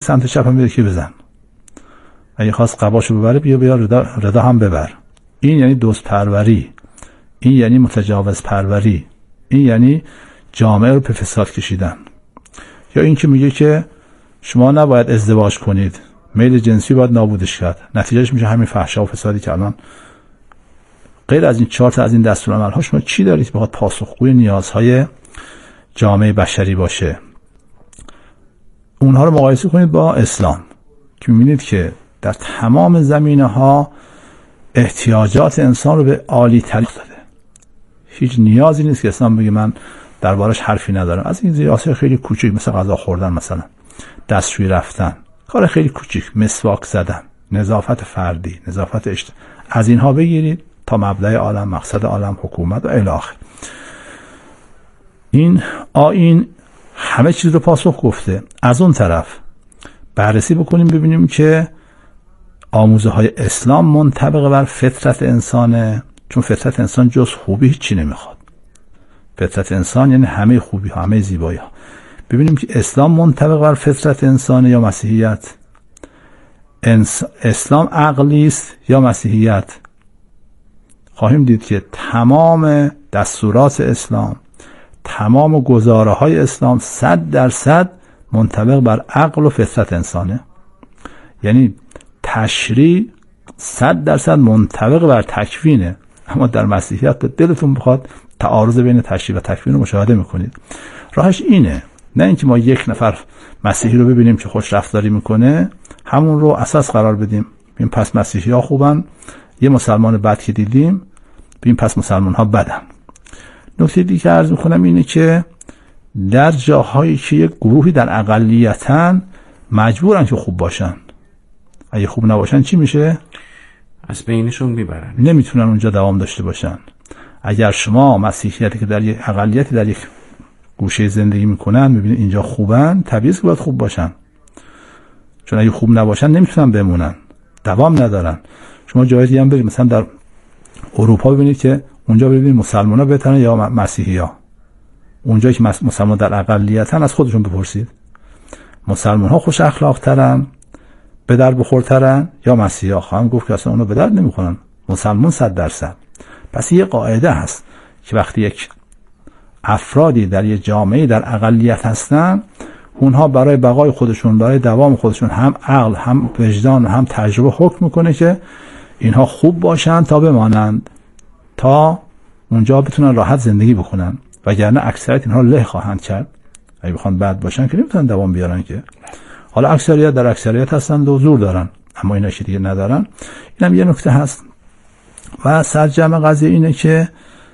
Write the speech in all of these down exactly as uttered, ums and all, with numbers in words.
سمت چپ هم یکی بزن، اگه خواست قباشو ببره بیا بیا رضا, رضا هم ببر. این یعنی دوست پروری، این یعنی متجاوز پروری، این یعنی جامعه رو به فساد کشیدن. یا این که میگه که شما نباید ازدواج کنید، میل جنسی باید نابودش کرد، نتیجهش میشه همین فحشا و فسادی که الان. غیر از این چهار تا از این دستورالعمل ها شما چی دارید که بخواد پاسخگوی نیازهای جامعه بشری باشه؟ اونها رو مقایسه کنید با اسلام که میبینید که در تمام زمینه ها احتیاجات انسان رو به عالی ترین داده. هیچ نیازی نیست که اسلام بگه من دربارش حرفی ندارم. از این زیراسای خیلی کوچیک مثل غذا خوردن، مثلا دستشویی رفتن، کار خیلی کوچیک، مسواک زدن، نظافت فردی، نظافت اجتماعی، از اینها بگیرید تا مبدأ عالم، مقصد عالم، حکومت و الی آخر. این آیین همه چیز رو پاسخ گفته. از اون طرف بررسی بکنیم ببینیم که آموزه های اسلام منطبق بر فطرت انسانه، چون فطرت انسان جز خوبی هیچی نمیخواد. فطرت انسان یعنی همه خوبی ها، همه زیبایی ها. ببینیم که اسلام منطبق بر فطرت انسانه یا مسیحیت. انس... اسلام عقلی است یا مسیحیت. خواهیم دید که تمام دستورات اسلام، تمام گزاره های اسلام صد درصد منطبق بر عقل و فطرت انسانه. یعنی تشریع صد درصد منطبق بر تکوینه. اما در مسیحیت دلتون بخواد تعارض بین تشریع و تکوین رو مشاهده میکنید. راهش اینه، نه اینکه ما یک نفر مسیحی رو ببینیم که خوش رفتاری میکنه همون رو اساس قرار بدیم، ببین پس مسیحی ها خوبن، یه مسلمان بد که دیدیم ببین پس مسلمان ها بدن. نکته دیگه که عرض میکنم اینه که در جاهایی که یک گروهی در اقلیتن مجبورن که خوب باشن، اگه خوب نباشن چی میشه؟ از بینشون میبرن، نمیتونن اونجا دوام داشته باشن. اگر شما مسیحیتی که در یک اقلیتی در یک گوشه زندگی میکنن میبینید اینجا خوبن، طبیعیه که باید خوب باشن، چون اگه خوب نباشن نمیتونن بمونن، دوام ندارن. شما جای دیگه هم برید مثلا در اروپا ببینید که اونجا ببینید مسلمان‌ها بهترن یا مسیحی‌ها. اونجایی که مسلمان در اقلیتن از خودشون بپرسید، مسلمان‌ها خوش اخلاق‌ترن، به در بخورترن یا مسیحی‌ها؟ خواهم گفت که اصلا اونا به در نمیخورن، مسلمان صد درصد. پس یه قاعده هست که وقتی یک افرادی در یک جامعه در اقلیت هستن، اونها برای بقای خودشون، برای دوام خودشون هم عقل، هم وجدان، هم تجربه حکم میکنه که اینها خوب باشن تا بمانند، تا اونجا بتونن راحت زندگی بکنن، وگرنه اکثریت اینها له خواهند کرد. اگه بخوان بد باشن که نمیتونن دوام بیارن که. حالا اکثریت در اکثریت هستن و زور دارن، اما اینا که دیگه ندارن. اینم یه نکته هست. و سرجم قضیه اینه که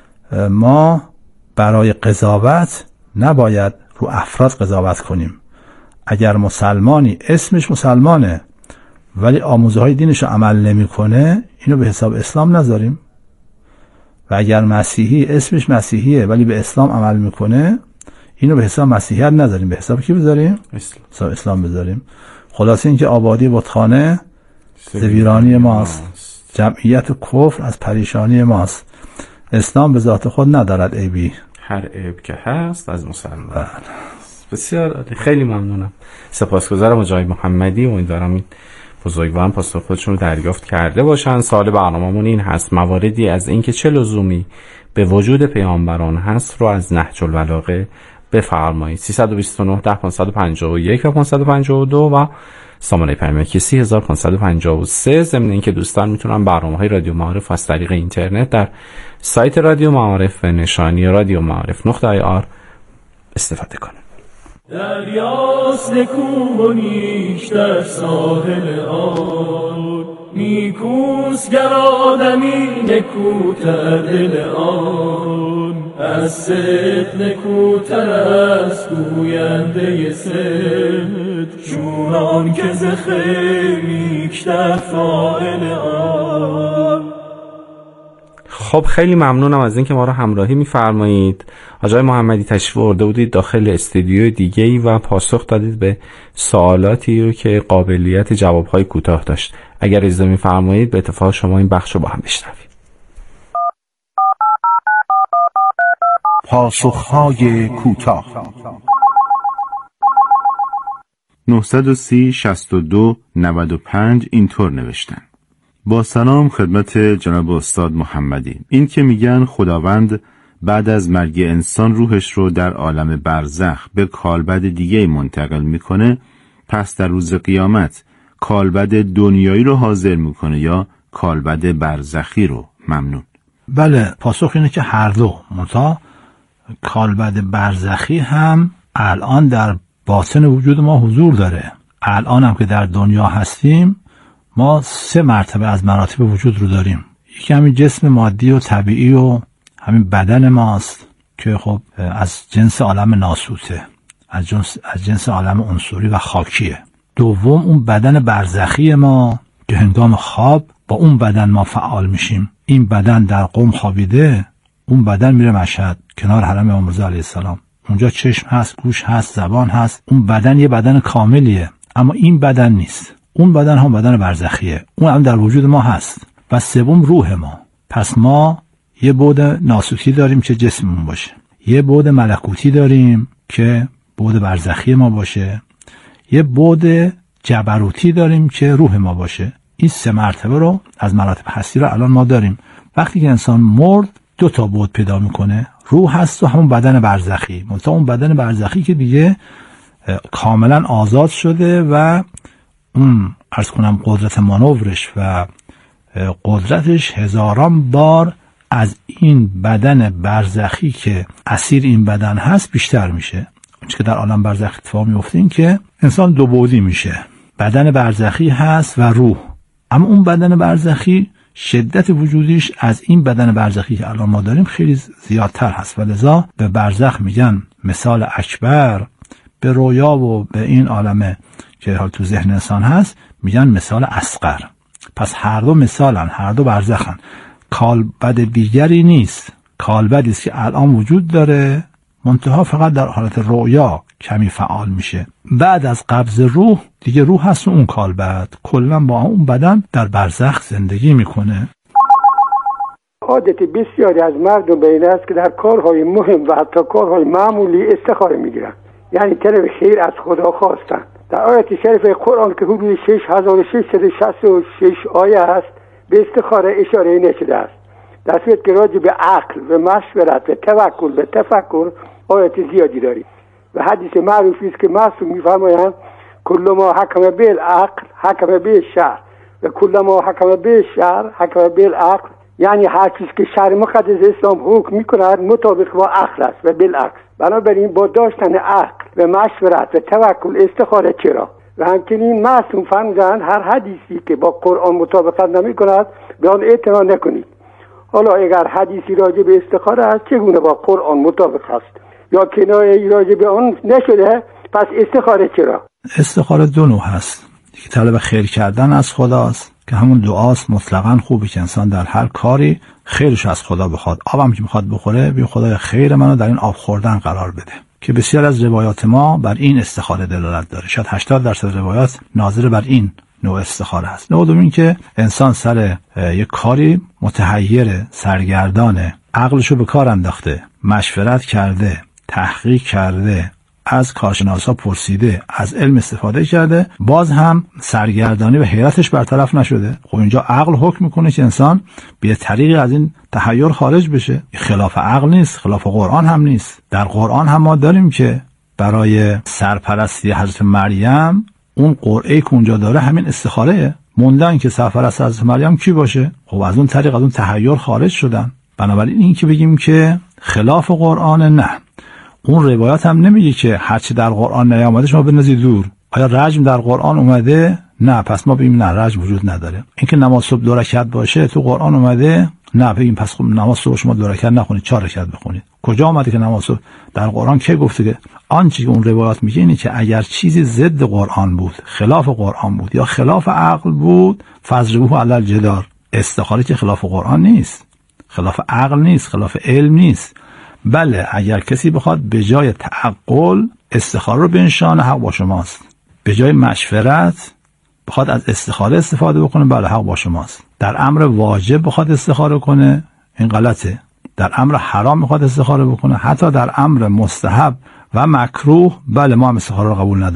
ما برای قضاوت نباید رو افراد قضاوت کنیم. اگر مسلمانی اسمش مسلمانه ولی آموزه های دینش رو عمل نمی کنه، اینو به حساب اسلام نذاریم. و اگر مسیحی اسمش مسیحیه ولی به اسلام عمل میکنه، اینو به حساب مسیحیت نذاریم. به حساب کی بذاریم؟ اسلام. حساب اسلام بذاریم. خلاصه این که آبادی بتخانه ز ویرانی ماست، جمعیت کفر از پریشانی ماست. اسلام به ذات خود ندارد عیبی، هر عیب که هست از مسلمان. بسیار خیلی ممنونم، سپاسگزارم از جای محمدی. امیدوارم این بزرگواران پاسخ خودشون رو دریافت کرده باشن. سوال برنامه‌مون این هست: مواردی از اینکه چه لزومی به وجود پیامبران هست رو از نهج البلاغه بفرمایید. سیصد و بیست و نه ده پانصد و پنجاه و یک و پانصد و پنجاه و دو و سامانه پیامکی سی هزار و پانصد و پنجاه و سه. ضمن اینکه دوستان میتونن برنامه‌های رادیو معارف از طریق اینترنت در سایت رادیو معارف به نشانی رادیو معارف نقطه آی آر استفاده کنن. دریاست نکو و نیش در ساحل آن، نیکوست گر آدمی نکوتر دل آن، از صدق نکوتر است گوینده صدق، چونان که ز خیر نیکتر فاعل آن. خب خیلی ممنونم از اینکه ما رو همراهی می‌فرمایید. آقای محمدی تشریف آورده بودید داخل استودیو دیگه‌ای و پاسخ دادید به سوالاتی رو که قابلیت جواب‌های کوتاه داشت. اگر اجازه می‌فرمایید به اتفاق شما این بخش رو با هم بشنویم. پاسخ‌های کوتاه. نه یک صفر شصت و دو نود و پنج اینطور نوشتن: با سلام خدمت جناب استاد محمدی. این که میگن خداوند بعد از مرگ انسان روحش رو در عالم برزخ به کالبد دیگه منتقل میکنه، پس در روز قیامت کالبد دنیایی رو حاضر میکنه یا کالبد برزخی رو؟ ممنون. بله، پاسخ اینه که هر دو. منتها کالبد برزخی هم الان در باطن وجود ما حضور داره. الان هم که در دنیا هستیم ما سه مرتبه از مراتب وجود رو داریم. یکی همین جسم مادی و طبیعی و همین بدن ماست که خب از جنس عالم ناسوته، از جنس از جنس عالم عنصری و خاکیه. دوم اون بدن برزخی ما که هنگام خواب با اون بدن ما فعال میشیم. این بدن در قم خوابیده، اون بدن میره مشهد کنار حرم امام رضا علیه السلام. اونجا چشم هست، گوش هست، زبان هست. اون بدن یه بدن کاملیه، اما این بدن نیست. اون بدن هم بدن برزخیه، اون هم در وجود ما هست. و سوم روح ما. پس ما یه بعد ناسوتی داریم که جسممون باشه، یه بعد ملکوتی داریم که بعد برزخی ما باشه، یه بعد جبروتی داریم که روح ما باشه. این سه مرتبه رو از مراتب هستی رو الان ما داریم. وقتی که انسان مرد دو تا بعد پیدا میکنه، روح هست و همون بدن برزخی. منتها اون بدن برزخی که دیگه کاملا آزاد شده و اون عرض کنم قدرت مانورش و قدرتش هزاران بار از این بدن برزخی که اسیر این بدن هست بیشتر میشه. اون چیزی که در عالم برزخ اتفاق میفته این که انسان دو بعدی میشه. بدن برزخی هست و روح. اما اون بدن برزخی شدت وجودیش از این بدن برزخی که الان ما داریم خیلی زیادتر هست و لذا به برزخ میگن مثال اکبر، به رویا و به این عالمه که حال تو ذهن انسان هست میگن مثال اصغر. پس هر دو مثالن، هر دو برزخن. کالبد دیگری نیست، کالبدی است که الان وجود داره، منتها فقط در حالت رویا کمی فعال میشه. بعد از قبض روح دیگه روح هست و اون کالبد کلا با اون بدن در برزخ زندگی میکنه. عادت بسیاری از مردم به این است که در کارهای مهم و حتی کارهای معمولی استخاره میگیرن، یعنی طلب خیر از خدا خواستن. در آیت شریف قرآن که حدود شش هزار و ششصد و شصت و شش آیه است به استخاره اشاره نشده است. در صورت که راجع به عقل و مشورت و توکل و تفکر آیات زیادی داریم و حدیث معروفی است که معصوم می‌فرمایند کل ما حکم بالعقل حکم بالشرع و کل ما حکم بالشرع حکم بالعقل، یعنی هر چیز که شرع مقدس اسلام حکم می‌کند مطابق با عقل است و بالعکس. بنابراین با داشتن عقل و مشورت و توکل استخاره چرا؟ و همچنین معصوم فرمودند هر حدیثی که با قرآن مطابقت نمی‌کند به آن اعتنا نکنید. حالا اگر حدیثی راجع به استخاره است چگونه با قرآن مطابق است؟ یا کنایه‌ای راجع به آن نشده، پس استخاره چرا؟ استخاره دو نوع هست. یکی طلب خیر کردن از خداست که همون دعاست مطلقاً خوبه که انسان در هر کاری خیرش از خدا بخواد. آبم که میخواد بخوره بگه خدای خیر منو در این آب خوردن قرار بده، که بسیار از روایات ما بر این استخاره دلالت داره. شاید هشتاد درصد روایات ناظر بر این نوع استخاره هست. نوع دوم این که انسان سر یک کاری متحیر، سرگردانه، عقلشو به کار انداخته، مشورت کرده، تحقیق کرده، از کارشناسا پرسیده، از علم استفاده کرده، باز هم سرگردانی و حیرتش برطرف نشده. خب اینجا عقل حکم میکنه که انسان به طریقی از این تحیر خارج بشه. خلاف عقل نیست، خلاف قرآن هم نیست. در قرآن هم ما داریم که برای سرپرستی حضرت مریم اون قرعه‌ای که اونجا داره همین استخاره موندن که سرپرست حضرت مریم کی باشه. خب از اون طریق از اون تحیر خارج شدن. بنابراین این که بگیم که خلاف قرآن، نه. اون روایات هم نمیگه که هرچی در قرآن نیامده شما بنازید دور. آیا رجم در قرآن اومده؟ نه، پس ما بگیم نه، رجم وجود نداره. اینکه نماز صبح دو رکعت باشه تو قرآن اومده؟ نه، بگیم پس خب نماز صبح شما دو رکعت نخونید، چهار رکعت بخونید. کجا اومده که نماز صبح در قرآن کی گفته؟ که آنچه که اون روایات میگه اینه که اگر چیزی ضد قرآن بود، خلاف قرآن بود یا خلاف عقل بود، فضربوه علی الجدار. استخاره که خلاف قرآن نیست، خلاف عقل نیست، خلاف علم نیست. بله، اگر کسی بخواد به جای تعقل استخاره رو بنشانه، حق با شماست. به جای مشورت بخواد از استخاره استفاده بکنه، بله، حق با شماست. در امر واجب بخواد استخاره کنه، این غلطه. در امر حرام بخواد استخاره بکنه، حتی در امر مستحب و مکروه، بله، ما هم استخاره رو قبول نداریم.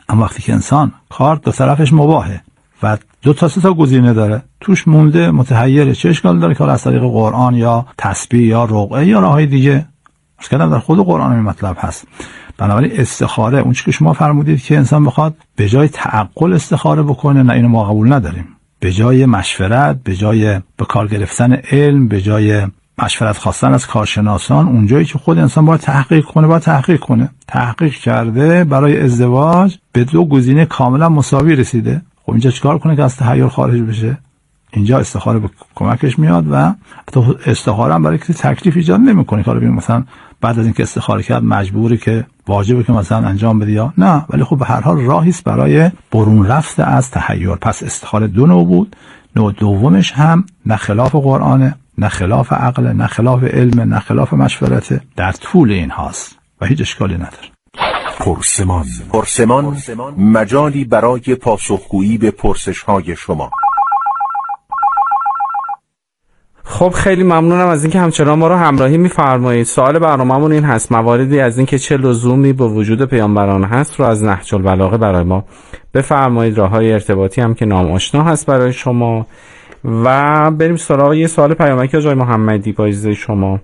اما وقتی که انسان کار دو طرفش مباهه و دو تا سه تا گزینه داره، توش مونده متحیره، چه اشکال داره که از طریق قرآن یا تسبیح یا رقعه یا راههای دیگه، از کردم در خود قرآن این مطلب هست. بنابراین استخاره، اون چیزی که شما فرمودید که انسان بخواد به جای تعقل استخاره بکنه، نه، اینو ما قبول نداریم. به جای مشورت، به جای به کار گرفتن علم، به جای مشورت خواستن از کارشناسان، اونجایی که خود انسان باید تحقیق کنه، باید تحقیق کنه. تحقیق کرده برای ازدواج به دو گزینه کاملا مساوی رسیده، خب اینجا چیکار کنه که از تحیر خارج بشه؟ اینجا استخاره به کمکش میاد و حتی استخاره هم برای کسی تکلیف ایجاد نمیکنه. کارو ببین مثلا بعد از اینکه استخاره کرد مجبوری که واجبه که مثلا انجام بده یا نه، ولی خب به هر حال راهی است برای برون رفته از تحیر. پس استخاره دو نوع بود. نوع دومش هم نه خلاف قرآنه، نه خلاف عقل، نه خلاف علم، نه خلاف مشورته، در طول این هاست و هیچ اشکالی نداره. پرسمان پرسمان مجالی برای پاسخگویی به پرسش‌های شما. خب خیلی ممنونم از اینکه همچنان ما رو همراهی می‌فرمایید. سوال برنامه‌مون این هست: مواردی از اینکه چه لزومی به وجود پیامبران هست رو از نهج البلاغه برای ما بفرمایید. راه‌های ارتباطی هم که نام آشنا هست برای شما. و بریم سراغ یه سوال پیامکی آقای محمدی با اجازه شما.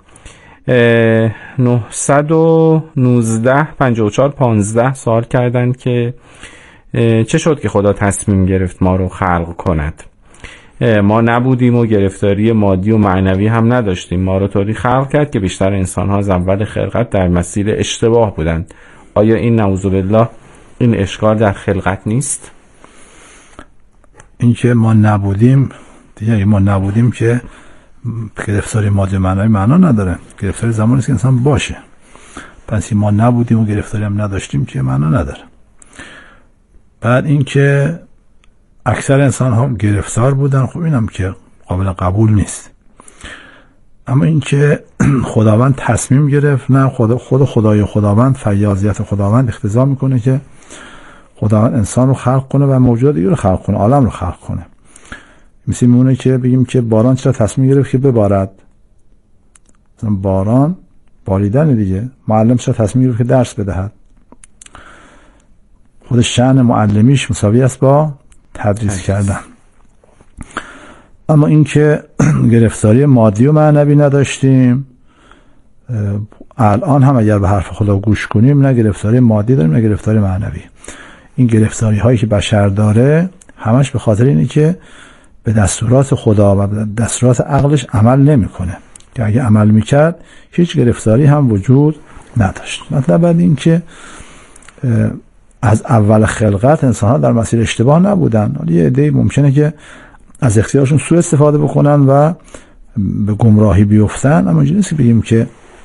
نهصد و نوزده پنجاه و چهار پانزده سوال کردن که چه شد که خدا تصمیم گرفت ما رو خلق کند؟ ما نبودیم و گرفتاری مادی و معنوی هم نداشتیم. ما رو طوری خلق کرد که بیشتر انسان‌ها از اول خلقت در مسیر اشتباه بودند. آیا این نعوذ بالله این اشکال در خلقت نیست؟ این که ما نبودیم دیگه، ما نبودیم که گرفتاری مادی و معنوی معنا نداره. گرفتاری زمانی است که انسان باشه. پس ما نبودیم و گرفتاری هم نداشتیم که معنا نداره. بعد این که اکثر انسان ها گرفتار بودن، خب اینم که قابل قبول نیست. اما این که خداوند تصمیم گرفت، نه، خود خود خدای خداوند، فیاضیت خداوند اقتضا میکنه که خداوند انسان رو خلق کنه و موجودات دیگه رو خلق کنه، عالم رو خلق کنه. مثل میمونه که بگیم که باران چرا تصمیم گرفت که ببارد؟ مثلا باران باریدن دیگه. معلم چرا تصمیم گرفت که درس بدهد؟ خود شأن معلمیش مساوی است با تدریس کردن. اما این که گرفتاری مادی و معنوی نداشتیم، الان هم اگر به حرف خدا گوش کنیم، نه گرفتاری مادی داریم نه گرفتاری معنوی. این گرفتاری هایی که بشر داره همش به خاطر اینه که به دستورات خدا و به دستورات عقلش عمل نمیکنه، که اگه عمل میکرد هیچ گرفتاری هم وجود نداشت. مطلب بعد این که از اول خلقت انسان ها در مسیر اشتباه نبودن. یه عده‌ای ممکنه که از اختیارشون سوء استفاده بکنن و به گمراهی بیفتن، اما اینجوری نیست که بگیم که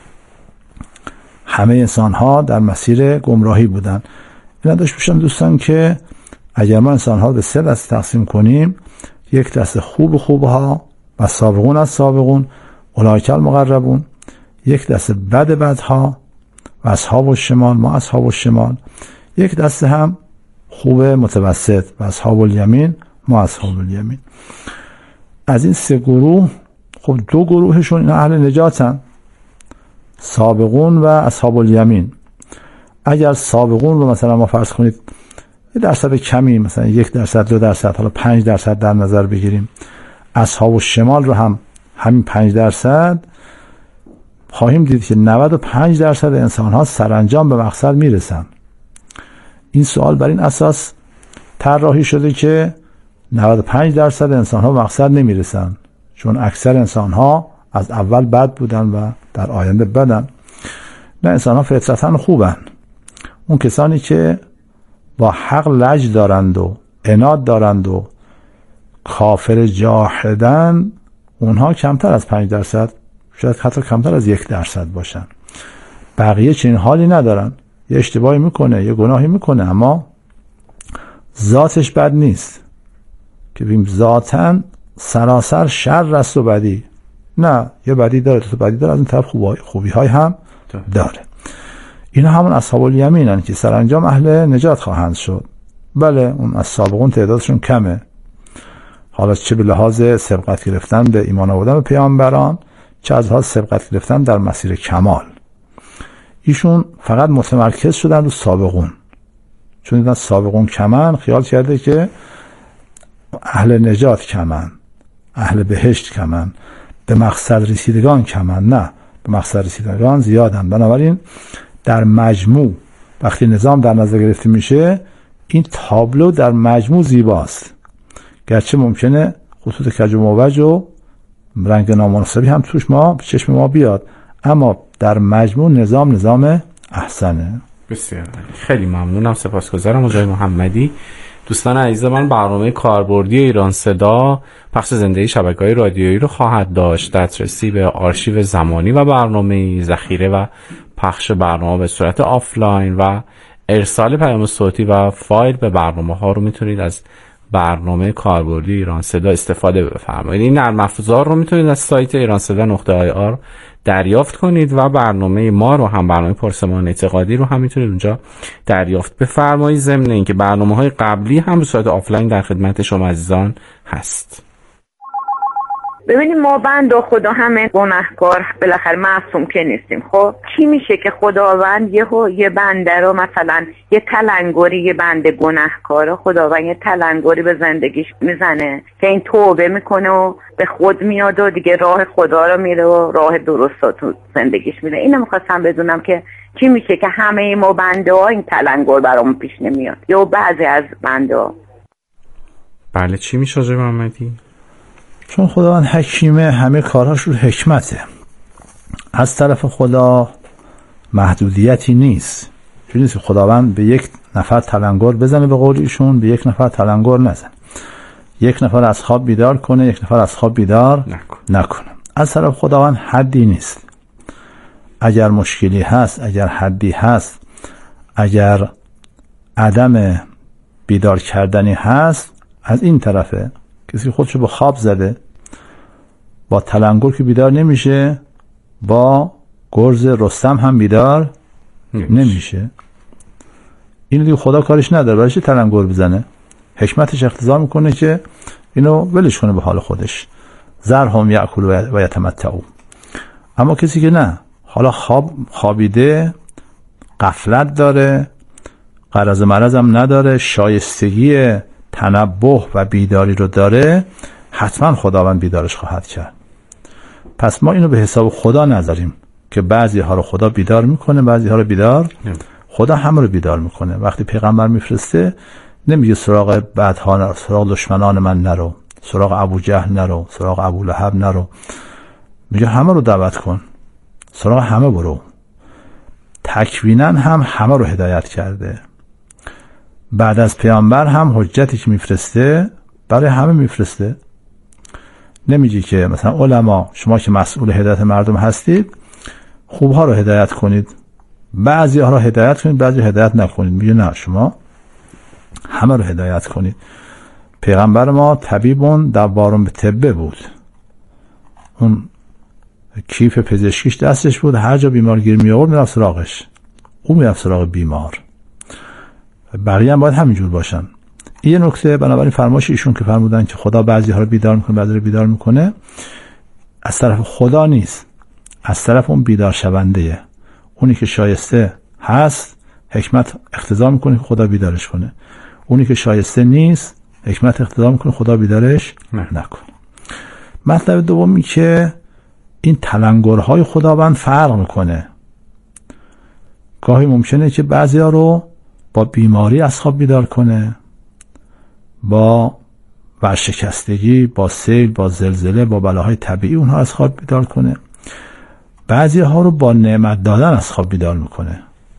همه انسان ها در مسیر گمراهی بودن. اینا داشت باشم دوستان که اگر ما انسان ها به سه دسته تقسیم کنیم، یک دسته خوب خوبها و سابقون از سابقون اولئک المقربون، یک دسته بد بدها و اصحاب الشمال ما اصحاب الشمال، یک دسته هم خوب متوسط و اصحاب الیمین ما اصحاب الیمین. از این سه گروه خب دو گروهشون اینا اهل نجاتن، سابقون و اصحاب الیمین. اگر سابقون رو مثلا ما فرض کنید یه درصد کمی، مثلا یک درصد، دو درصد، حالا پنج درصد در نظر بگیریم، اصحاب الشمال رو هم همین پنج درصد، خواهیم دید که نود و پنج درصد انسان ها سرانجام به مقصد میرسن. این سوال بر این اساس طراحی شده که نود و پنج درصد انسان ها به مقصد نمیرسن، چون اکثر انسان ها از اول بد بودن و در آینده بدن. نه، انسان ها فطرتاً خوبن. اون کسانی که با حق لج دارند و عناد دارند و کافر جاحدن، اونها کمتر از پنج درصد، شاید حتی کمتر از یک درصد باشن. بقیه چنین حالی ندارن. یه اشتباهی میکنه، یه گناهی میکنه، اما ذاتش بد نیست که بگیم ذاتن سراسر شر است و بدی. نه، یه بدی داره، تو بدی داره، از این طرف خوبی های هم داره. اینا همون اصحاب الیمینن که سرانجام اهل نجات خواهند شد. بله، اون از سابقون تعدادشون کمه، حالا چه به لحاظ سبقت گرفتن به ایمان آوردن به پیامبران، چه از لحاظ سبقت گرفتن در مسیر کمال. ایشون فقط متمرکز شدن رو سابقون، چون دیدن سابقون کمن، خیال کرده که اهل نجات کمن، اهل بهشت کمن، به مقصد رسیدگان کمن. نه، به مقصد رسیدگان زیادن. بنابراین در مجموع وقتی نظام در نظر گرفته میشه، این تابلو در مجموع زیباست، گرچه ممکنه خطوط کج و موج و رنگ نامناسبی هم توش ما به چشم ما بیاد، اما در مجموع نظام نظام احسنه. بسیار خیلی ممنونم، سپاسگزارم آقای محمدی. دوستان عزیز من، برنامه کاربردی ایران صدا پخش زنده شبکه‌های رادیویی رو خواهد داشت. دسترسی به آرشیو زمانی و برنامه، ذخیره و پخش برنامه به صورت آفلاین و ارسال پیام صوتی و فایل به برنامه ها رو میتونید از برنامه کاربردی ایران صدا استفاده بفرمایید. این نرم افزار رو میتونید از سایت ایران صدا نقطه آی آر دریافت کنید و برنامه ما رو هم، برنامه پرسمان اعتقادی رو هم میتونید اونجا دریافت بفرمایید. ضمن اینکه برنامه‌های قبلی هم به صورت آفلاین در خدمت شما عزیزان هست. ببینید ما بنده خدا همه گناهکار، بالاخره معصوم که نیستیم. خب چی میشه که خداوند یه یه بنده رو، مثلا یه تلنگری، یه بنده گناهکار، خداوند یه تلنگری به زندگیش میزنه که این توبه میکنه و به خود میاد و دیگه راه خدا رو میره و راه درست رو تو زندگیش میره. اینو میخواستم بدونم که چی میشه که همه ما بنده ها این تلنگر برامون پیش نمیاد، یا بعضی از بنده ها؟ بله، چی میشه آقای محمدی؟ چون خداوند حکیمه، همه کارهاش رو حکمته. از طرف خدا محدودیتی نیست. چون نیست خداوند به یک نفر تلنگر بزنه، به قول ایشون به یک نفر تلنگر نزنه، یک نفر از خواب بیدار کنه، یک نفر از خواب بیدار نکن. نکنه. از طرف خداوند حدی نیست. اگر مشکلی هست، اگر حدی هست، اگر عدم بیدار کردنی هست، از این طرفه. کسی خودشو به خواب زده، با تلنگر که بیدار نمیشه، با گرز رستم هم بیدار نمیشه. اینو دیگه خدا کارش نداره، برایش تلنگر بزنه؟ حکمتش اقتضا میکنه که اینو ولش کنه به حال خودش، ذرهم یأکلوا و یتمتعوا. اما کسی که نه، حالا خواب خوابیده، غفلت داره، غرض مرض هم نداره، شایستگی تنبه و بیداری رو داره، حتما خداوند بیدارش خواهد کرد. پس ما اینو به حساب خدا نذاریم که بعضی ها رو خدا بیدار میکنه، بعضی ها رو بیدار خدا همه رو بیدار میکنه. وقتی پیغمبر میفرسته نمیگه سراغ بدها نرو، سراغ دشمنان من نرو، سراغ ابو جهل نرو، سراغ ابو لهب نرو، میگه همه رو دعوت کن، سراغ همه برو. تکوینا هم همه رو هدایت کرده. بعد از پیامبر هم حجتی که میفرسته برای همه میفرسته. نمیگه که مثلا علما شما که مسئول هدایت مردم هستید خوبها رو هدایت کنید، بعضی ها رو هدایت کنید، بعضی هدایت نکنید. میگه نه، شما همه رو هدایت کنید. پیغمبر ما طبیبون دوارون به طبه بود، اون کیف پزشکیش دستش بود، هر جا بیمار گیر می آورد میرفت سراغش، او میرفت سراغ بیمار. بقیه هم باید همینجور باشن. این نکته. بنابراین فرمایش ایشون که فرمودن که خدا بعضی ها رو بیدار میکنه، بعضی رو بیدار میکنه، از طرف خدا نیست، از طرف اون بیدار شونده، اونی که شایسته هست حکمت اقتضا میکنه که خدا بیدارش کنه، اونی که شایسته نیست حکمت اقتضا میکنه خدا بیدارش نکنه. مطلب دومی که این تلنگرهای خداوند فرق میکنه. گاهی ممکنه که بعضی ها رو با بیماری از خواب بیدار کنه، با ورشکستگی، با سیل، با زلزله، با بلاهای طبیعی اونها از خواب بیدار کنه. بعضی ها رو با نعمت دادن از خواب بیدار میکنه.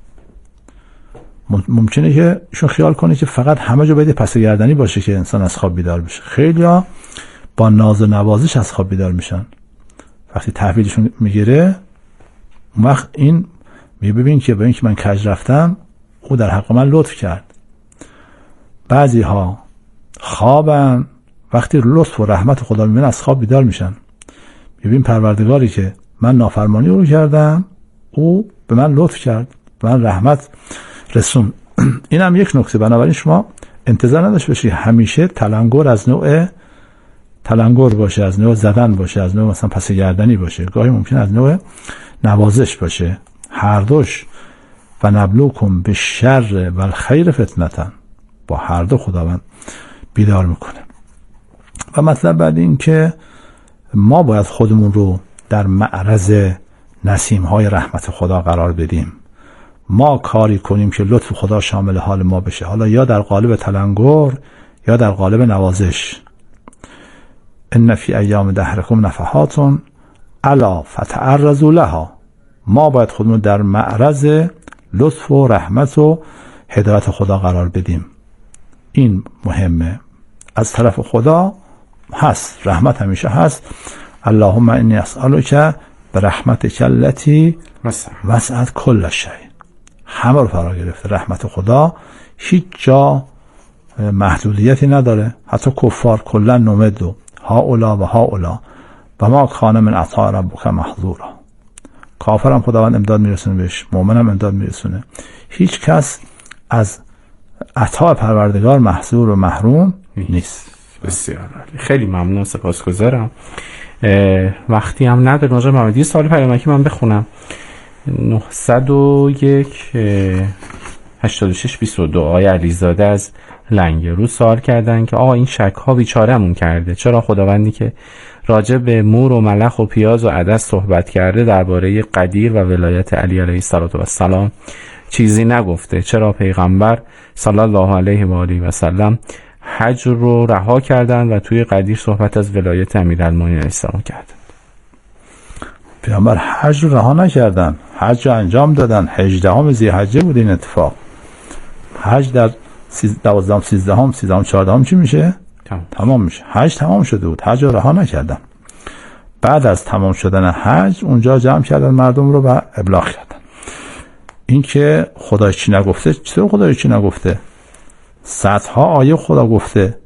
ممکنه که ایشون خیال کنه که فقط همه جا باید پس گردنی باشه که انسان از خواب بیدار بشه. خیلی ها با ناز و نوازش از خواب بیدار میشن. وقتی تحویلشون میگیره، اون وقت این میبینی که با اینکه من کج رفتم، او در حق من لطف کرد. بعضی ها خوابن، وقتی لطف و رحمت خدا میبینن از خواب بیدار میشن. ببین پروردگاری که من نافرمانی رو کردم، او به من لطف کرد، به من رحمت رسون. این هم یک نکته. بنابراین شما انتظار نداشته باشی همیشه تلنگر از نوع تلنگر باشه، از نوع زدن باشه، از نوع مثلا پس گردنی باشه. گاهی ممکن از نوع نوازش باشه. هر دوش و نبلوکم به شر و الخیر فتنتن. با هر دو خداوند بیدار میکنه. و مطلب بعد این که ما باید خودمون رو در معرض نسیم‌های رحمت خدا قرار بدیم. ما کاری کنیم که لطف خدا شامل حال ما بشه، حالا یا در قالب تلنگر یا در قالب نوازش. ان فی ایام دهرکم نفحات الا فتعرضوا لها. ما باید خودمون در معرض لطف و رحمت و هدایت خدا قرار بدیم. این مهمه. از طرف خدا هست، رحمت همیشه هست. اللهم انی اسألک برحمتک التی وسعت کل شیء. همه رو فرا گرفته رحمت خدا، هیچ جا محدودیتی نداره. حتی کفار کلا نمدو ها اولا و ها اولا و ما کان من عطا ربک محظورا. کافرم خداوند امداد میرسونه بهش، مؤمنم امداد میرسونه. هیچ کس از عطا پروردگار محظور و محروم نیست. بسیار عالی، خیلی ممنون، سپاسگزارم. وقتی هم نداره ناجر محمدی سوال پیامکی من بخونم. نهصد و یک هشتاد و شش بیست و دو آقای علیزاده از لنگرود سوال کردن که آقا این شک ها بیچاره‌مون کرده، چرا خداوندی که راجع به مور و ملخ و پیاز و عدس صحبت کرده درباره قدیر و ولایت علی علیه السلام چیزی نگفته؟ چرا پیغمبر صلی الله علیه و آله و سلم حج رو رها کردن و توی قدیر صحبت از ولایت امیرالمومنین علیه السلام کردن؟ پیامبر حج رو رها نکردن، حج رو انجام دادن. هجدهم ذی‌حجه بود این اتفاق. حج در دوازدهم سیزدهم سیزدهم چهاردهم چی میشه؟ تمام. تمام میشه. حج تمام شده بود، حج رو رها نکردن. بعد از تمام شدن حج اونجا جمع کردن مردم رو و ابلاغ کردن. این که خدا چی نگفته، چطور خدا چی نگفته؟ صدها آیه خدا گفته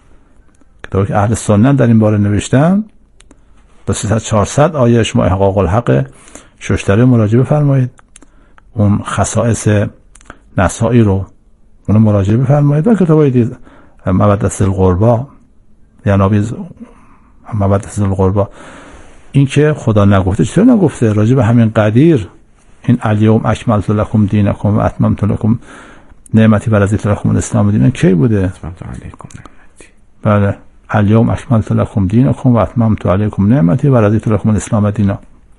که اهل سنت در این باره نوشتن. با سیصد چهارصد آیه شما احقاق الحق ششتره مراجعه بفرمایید. اون خصائص نسائی رو اون مراجعه بفرمایید. و کتابای دیگه مودت القربا یا نابیز مودت القربا. این که خدا نگفته، چطور نگفته؟ راجع به همین قدیر، این الیوم اکملت لکم دینکم و اتممت لکم نعمتی و رضیت لکم الاسلام دینا کی بوده؟ اتممت علیکم نعمتی. بله، الیوم اکملت لکم دینکم و اتممت علیکم نعمتی و رضیت لکم الاسلام دینا.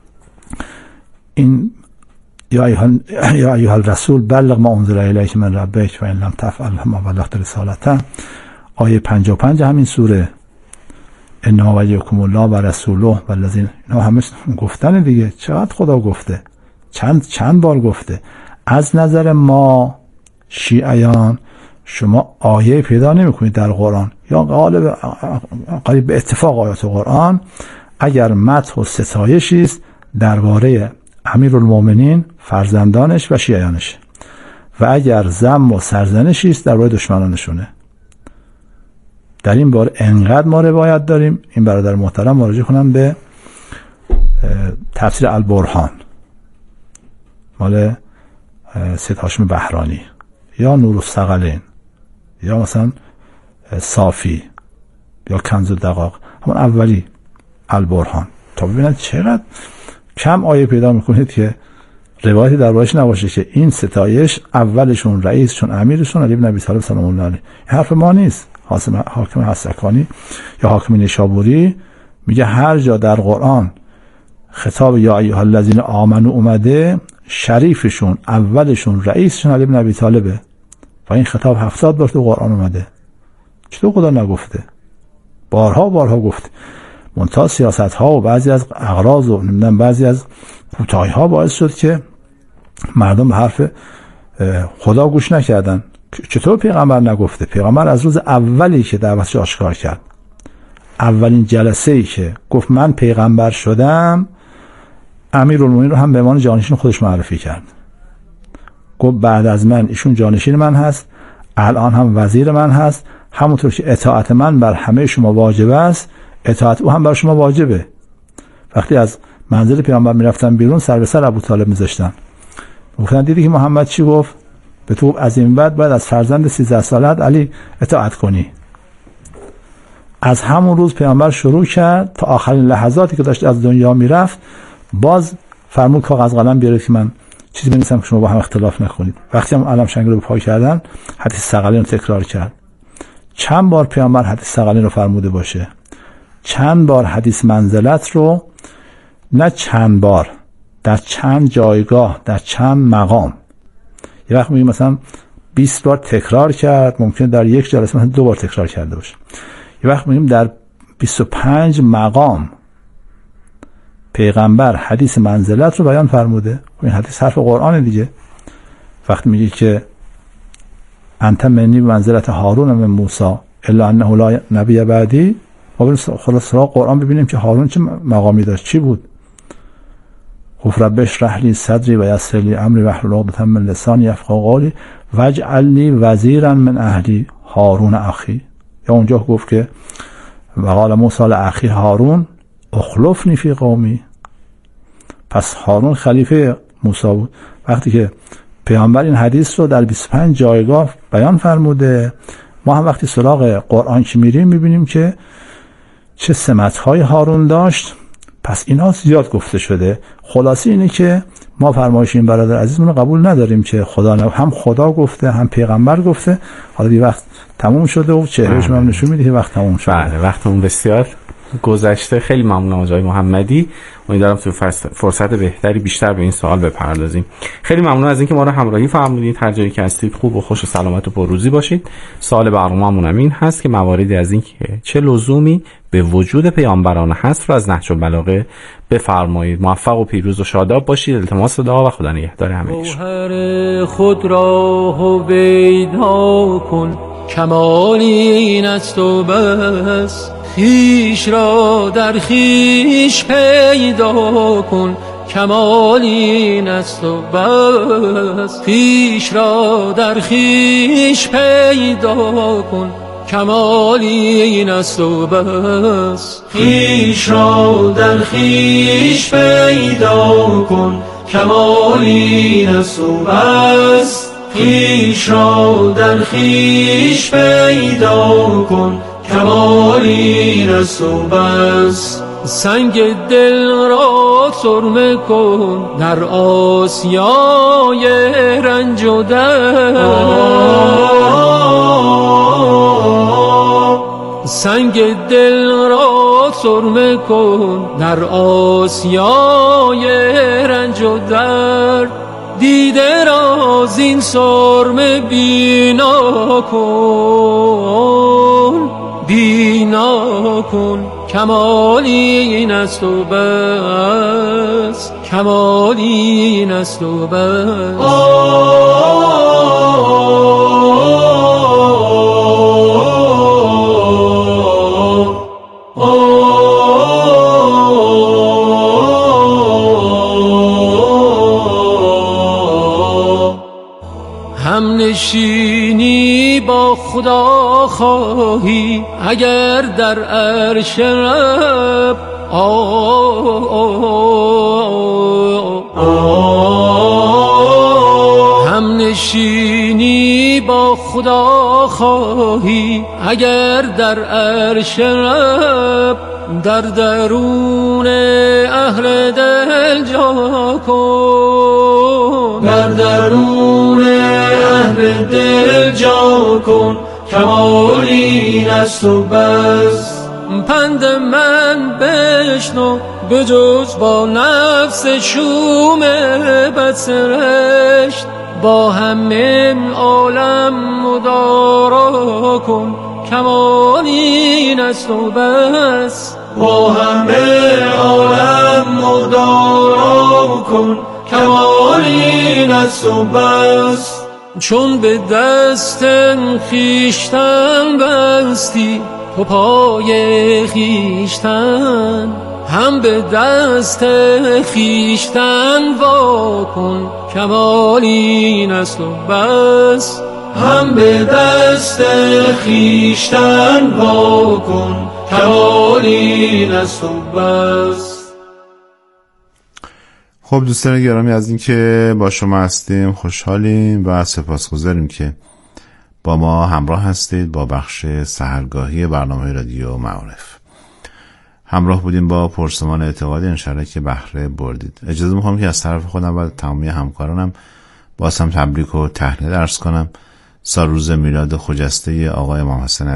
این یا ایها الرسول بلغ ما انزل الیک من ربک و ان لم تفعل فما بلغت رسالته. آیه پنجاه و پنج همین سوره. انا ولیکم الله و رسوله والذین، اینا همه گفتن دیگه. چقدر خدا گفته، چند چند بار گفته. از نظر ما شیعیان شما آیه پیدا نمی‌کنید در قرآن یا غالب قریب به اتفاق آیات قرآن اگر مدح و ستایشی است درباره امیرالمومنین، فرزندانش و شیعیانش، و اگر ذم و سرزنشی است درباره دشمنانشونه. در این باره انقدر ما روایت داریم. این برادر محترم مراجعه کنم به تفسیر البرهان مال سید هاشم بهرانی یا نور الثقلین یا مثلا صافی یا کنز الدقاق، همون اولی البرهان، تا ببینید چقدر کم آیه پیدا میکنید که روایتی دربارش نباشه که این ستایش اولشون رئیسشون امیرشون علی بن ابی طالب سلام الله علیه. حرف ما نیست. حاکم حسکانی یا حاکم نیشابوری میگه هر جا در قرآن خطاب یا ایها الذین آمنو اومده، شریفشون اولشون رئیسشون علی بن ابی طالبه و این خطاب هفتاد بار تو قرآن اومده. چطور خدا نگفته؟ بارها بارها گفته. منتها سیاست ها و بعضی از اغراض و نمیدونم بعضی از کوتاهی ها باعث شد که مردم به حرف خدا گوش نکردن. چطور پیغمبر نگفته؟ پیغمبر از روز اولی که دعوتش آشکار کرد، اولین جلسه ای که گفت من پیغمبر شدم، امیرالمومنین رو هم به عنوان جانشین خودش معرفی کرد. گفت بعد از من ایشون جانشین من هست، الان هم وزیر من هست، همونطور که اطاعت من بر همه شما واجب است، اطاعت او هم بر شما واجبه. وقتی از منزل پیامبر میرفتن بیرون، سر به سر ابو طالب میذاشتن. گفتن دیدی که محمد چی گفت؟ به تو از این بعد باید از فرزند سیزده سالت علی اطاعت کنی. از همون روز پیامبر شروع کرد تا آخرین لحظاتی که داشت از دنیا میرفت، باز فرمود کاغذ قلم بیارید که من چیزی بنویسم که شما با هم اختلاف نکنید. وقتی هم علم شنگی رو پای کردن حدیث ثقلین رو تکرار کرد. چند بار پیامبر حدیث ثقلین رو فرموده باشه، چند بار حدیث منزلت رو، نه چند بار، در چند جایگاه، در چند مقام. یه وقت میگیم مثلا بیست بار تکرار کرد، ممکن در یک جلسه مثلا دو بار تکرار کرده باشه. یه وقت میگیم در بیست و پنج مقام پیغمبر حدیث منزلت رو بیان فرموده. این حدیث حرف قرآن دیگه. وقتی میگه که انت منی منزلت هارون من موسی الا انه لا نبی بعدی، ما بریم خلاص سراغ قرآن ببینیم که هارون چه مقامی داشت، چی بود. گفت رب اشرح لی صدری و یسر لی امری واحلل عقدة من لسانی یفقهوا قولی واجعل لی وزیرا من اهلی هارون اخی. یا اونجا گفت که وقال موسی لاخی هارون اخلفنی فی قومی. پس هارون خلیفه موسی بود. وقتی که پیامبر این حدیث رو در بیست و پنج جایگاه بیان فرموده، ما هم وقتی سراغ قرآن که میریم میبینیم که چه سمت‌های هارون داشت. پس اینا زیاد گفته شده. خلاصه اینه که ما فرمایش این برادر عزیزمون رو قبول نداریم که خدا نه، هم خدا گفته هم پیغمبر گفته. حالا دی وقت تموم شده و چهرهش من نشون میده که وقت تموم شده. بله وقتمون بسیار گذشته. خیلی ممنونم آقای محمدی. امیدوارم تو فرصت بهتری بیشتر به این سوال بپردازیم. خیلی ممنون از اینکه ما رو همراهی فرمودید. هر جایی که هستید خوب و خوش و سلامت و پرروزی باشید. سوال برنامه‌مون این هست که مواردی از این که چه لزومی به وجود پیامبران هست رو از نهج البلاغه بفرمایید. موفق و پیروز و شاداب باشید. التماس دعا و خدا نگهدار همگی. گوهر خود را هویدا کن، کمال این است و بس. خیش را در خیش پیدا کن، کمال این است و بس. خیش را در خیش پیدا کن، کمال این است و بس. خیش را در خیش پیدا کن، کمال این است و بس. خیش را در خیش پیدا کن، کمال این است و بس. سنگ دل را سرمه کن در آسیای رنج و درد. سنگ دل را سرمه کن در آسیای رنج و درد. دیده را زین سرمه بینا کن، بینا کن، کمالی این است و بس. کمالی این است و بس. هم نشینی با خدا خواهی اگر در عرش رب، هم نشینی با خدا خواهی اگر در عرش رب. در درون اهل دل جا کن، در درون اهل دل جا کن، کمال این است و بس. پند من بشنو به جز با نفس شوم بدسرشت. با همه عالم مدارا کن، کمال این است و بس. با همه عالم مدارا کن، کمال این است و بس. چون به دست خویشتن بستی تو پای خویشتن، هم به دست خویشتن وا کن، کمال این است و بس. هم به دست خویشتن وا کن، کمال این است و بس. خب دوستان گرامی، از این که با شما هستیم خوشحالیم و سپاسگزاریم که با ما همراه هستید با بخش سحرگاهی برنامه رادیو معارف. همراه بودیم با پرسمان اعتقادی، انشالله که بهره بردید. اجازه میخوام که از طرف خودم و تمامی همکارانم باز هم تبریک و تهنیت عرض کنم. سال روز میلاد خجسته آقای امام حسن